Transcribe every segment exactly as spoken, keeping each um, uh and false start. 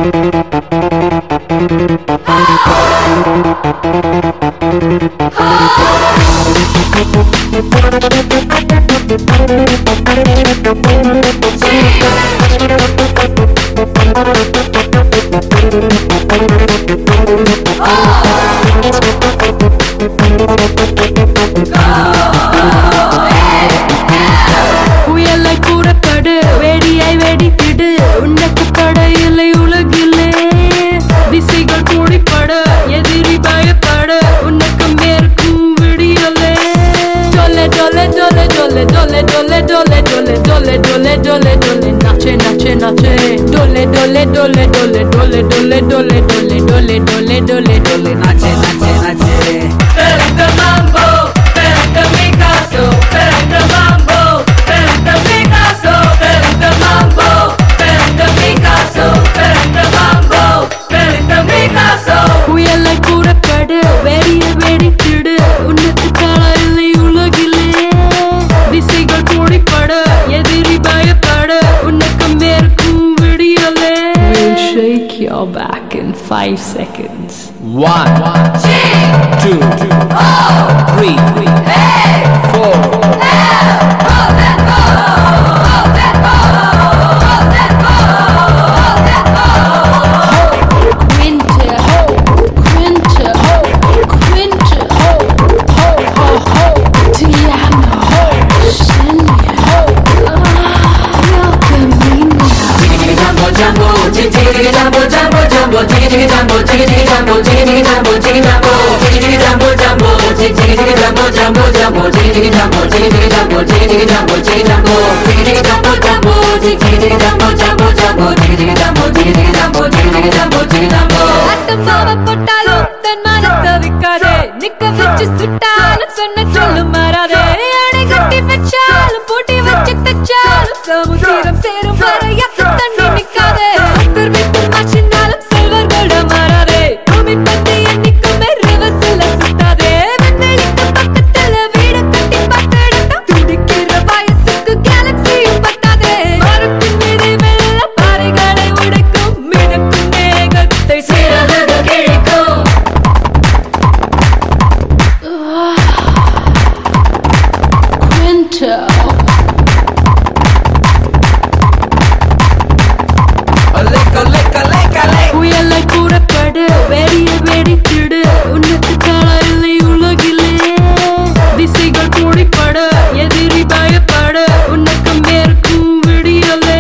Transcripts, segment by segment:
புயலை கூறப்படு வெடியாய் வெடித்திடு உனக்கு தடையில்லை உலகிலே திசைகள் கூடிப்பட எதிரி பயப்பட உனக்கு மேற்கும் விடியலே டொலே டொலே டொலே டொலே டொலே டொலே டொலே டொலே டொலே டொலே டொலே டொலே nache nache nache dole dole dole dole dole dole dole dole dole dole dole dole nache nache nache Perente mambo perente Picasso perente mambo perente Picasso perente mambo perente Picasso perente mambo perente Picasso புயலை கூறப்படு வெடிய வெடித்திடு உனக்கு தடையில்லை உலகிலே திசைகள் கூடிப்பட எதிரி பயப்பட உனக்கு மேற்கும் விடியலே We'll shake your back in five seconds. One, two, three, four. Jumbo, jumbo, jumbo, jiggy jiggy jumbo, jiggy jiggy jumbo, jiggy jiggy jumbo, jiggy jumbo, jiggy jiggy jumbo, jumbo, jiggy jiggy jumbo, jumbo, jumbo, jiggy jiggy jumbo, jiggy jiggy jumbo, jiggy jiggy jumbo, jiggy jumbo, jiggy jiggy jumbo, jumbo, jiggy jiggy jumbo, jumbo, jumbo, jiggy jiggy jumbo, jiggy jiggy jumbo, jiggy jiggy jumbo, jiggy jumbo. அட்டமாவ போட்டாலும் தன் மனத்தை விக்காதே நிக்க வச்சு சுட்டாலும் சொன்ன சொல்லு மாறாதே அணை கட்டி வச்சாலும் பூட்டி வச்சு தச்சாலும் சமுத்திரம் சேரும் வரையத்து தண்ணி நிக்காதே மாற்றினாலும் செல்வர்களோட மாறாதே பூமி பத்தி என்னைக்குமே ரிவர்ஸ்ல சுத்தாதே விண்வெளிக்கு பக்கத்துல வீடு கட்டி பார்த்துடா துடிக்கிற வயசுக்கு கேலக்சியும் பத்தாதே மரத்தின் மீது வெள்ள பாறைகளை உடைக்கும் மிதக்கும் மேகத்தை சிறகு கிழிக்கும் Quinto புயலை கூறப்படு வெடிய வெடித்திடு உனக்கு தடையில்லை உலகிலே திசைகள் கூடிப்பட எதிரி பயப்பட உனக்கு மேற்கும் விடியலே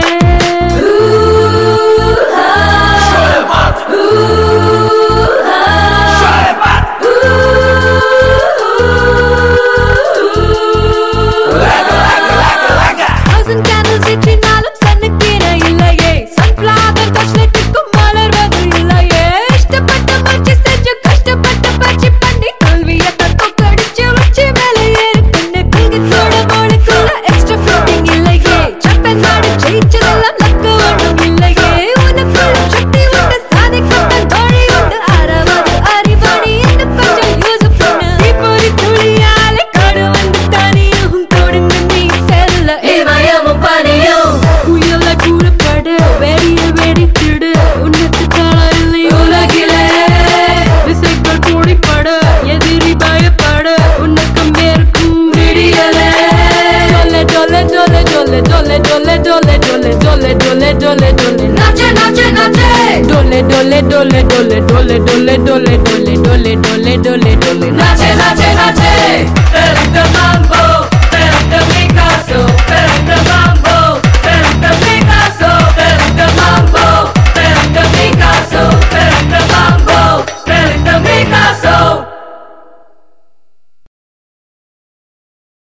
Thousand candles ஏற்றினாலும் சன்னுக்கீரை இல்லையே sunflower கஷ்டத்துக்கும் மலர்வது இல்லையே இஷ்டப்பட்ட முயற்சி செஞ்சு கஷ்டப்பட்ட பயிற்சி பண்ணி தோல்வியை தோக்கடிச்சு உச்சி மேலே ஏறி பின்ன பில்கட்ஸோட மோளுக்குள்ள எக்ஸ்ட்ரா ஃபிட்டிங் இல்லையே ஜப்பான் நாடு ஜெயிச்சதெல்லாம் லக்கு ஒன்றும் இல்லையே உனக்குள்ள சக்தி உண்டு சாதிக்கத்தான் வழி உண்டு அறவது அறிவாணி இந்த கொஞ்சம் யூஸ் பண்ணு இப்போது துளியாலே காடு வந்து தனியும் தொடர்ந்து நீ செல்ல இமயமும் பனியும் புயலை கூறப்படு வெடிய வெடித்திடு உனக்கு தடையில்லை உலகிலே திசைகள் கூடிப்பட எதிரி பயப்பட உனக்கு மேற்கும் விடியலே டொலே டொலே டொலே டொலே டொலே டொலே டொலே டொலே டொலே டொலே டொலே nache nache nache டொலே டொலே டொலே டொலே டொலே டொலே டொலே டொலே டொலே டொலே டொலே